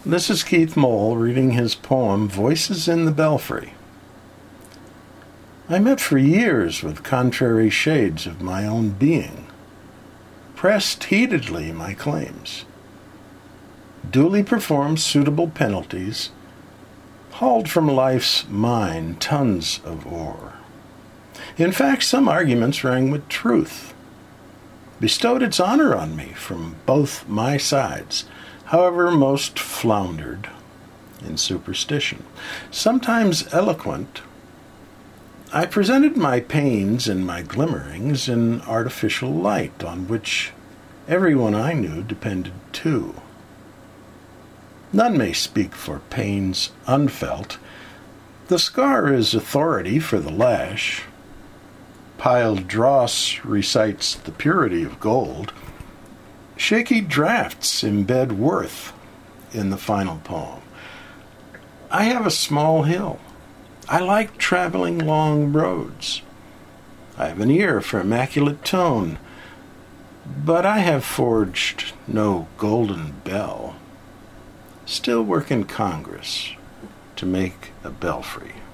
This is Keith Mole reading his poem, Voices in the Belfry. I met for years with contrary shades of my own being, pressed heatedly my claims, duly performed suitable penalties, hauled from life's mine tons of ore. In fact, some arguments rang with truth, bestowed its honor on me from both my sides, however most floundered in superstition. Sometimes eloquent, I presented my pains and my glimmerings in artificial light on which everyone I knew depended too. None may speak for pains unfelt. The scar is authority for the lash. Piled dross recites the purity of gold. Shaky drafts embed worth in the final poem. I have a small hill. I like traveling long roads. I have an ear for immaculate tone, but I have forged no golden bell. Still work in Congress to make a belfry.